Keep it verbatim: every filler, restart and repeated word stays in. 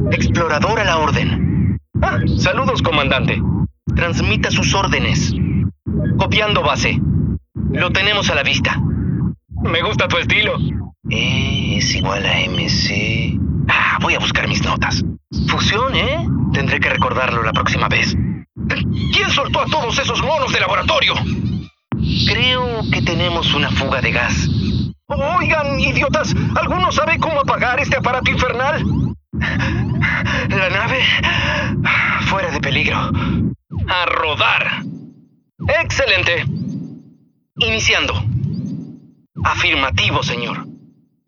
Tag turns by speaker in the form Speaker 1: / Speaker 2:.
Speaker 1: Explorador a la orden.
Speaker 2: Ah, saludos, comandante.
Speaker 1: Transmita sus órdenes.
Speaker 2: Copiando base.
Speaker 1: Lo tenemos a la vista.
Speaker 2: Me gusta tu estilo.
Speaker 1: E es igual a eme ce. Ah, voy a buscar mis notas. Fusión, ¿eh? Tendré que recordarlo la próxima vez.
Speaker 2: ¿Quién soltó a todos esos monos de laboratorio?
Speaker 1: Creo que tenemos una fuga de gas.
Speaker 2: Oigan, idiotas, ¿alguno sabe cómo apagar este aparato infernal?
Speaker 1: La nave fuera de peligro.
Speaker 2: A rodar. Excelente.
Speaker 1: Iniciando. Afirmativo, señor.